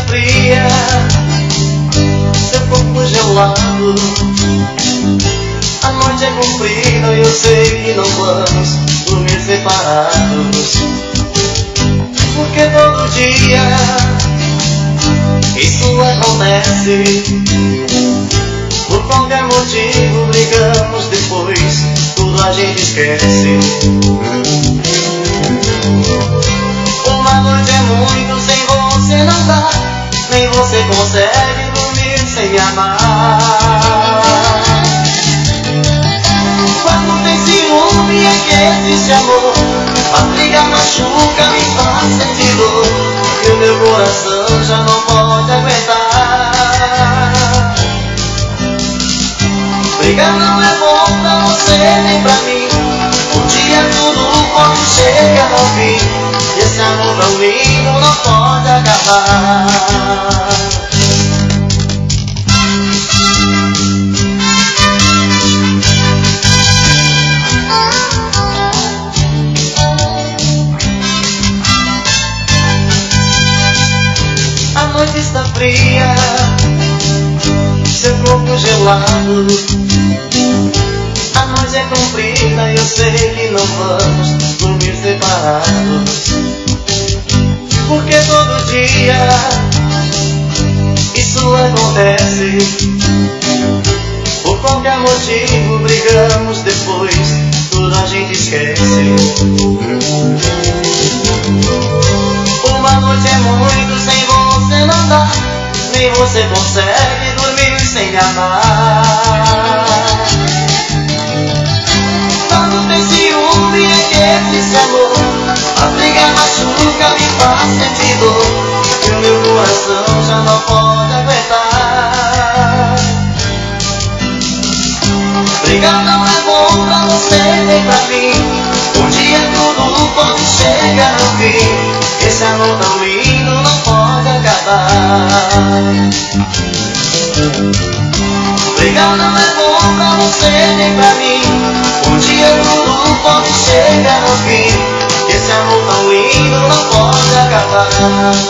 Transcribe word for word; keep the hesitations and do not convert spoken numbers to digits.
fria, seu corpo gelado. A noite é comprida e eu sei que não vamos dormir separados, porque todo dia isso acontece. Por qualquer motivo brigamos, depois tudo a gente esquece. Uma noite é muito, sem você não dá, nem você consegue dormir sem me amar. Quando tem ciúme é que existe amor, a briga machuca, me faz sentir dor, e o meu coração já não pode aguentar. Brigar não é bom pra você nem pra mim, um dia tudo pode chegar ao fim, e esse amor tão lindo não pode acabar. A noite está fria, seu corpo gelado. A noite é comprida e eu sei que não vamos dormir separados, porque todo dia isso acontece. Por qualquer motivo brigamos, depois tudo a gente esquece. Uma noite é muito, sem você não dá, nem você consegue dormir sem me amar. Quando tem ciúme é que existe amor, a briga machuca, me faz sentir dor, e o meu coração já não pode aguentar. Brigar não é bom pra você nem pra mim, um dia tudo pode chegar ao fim, esse amor tão lindo não pode acabar. Brigar não é bom pra você nem pra mim, um dia tudo pode chegar ao fim, esse amor tão lindo não pode acabar.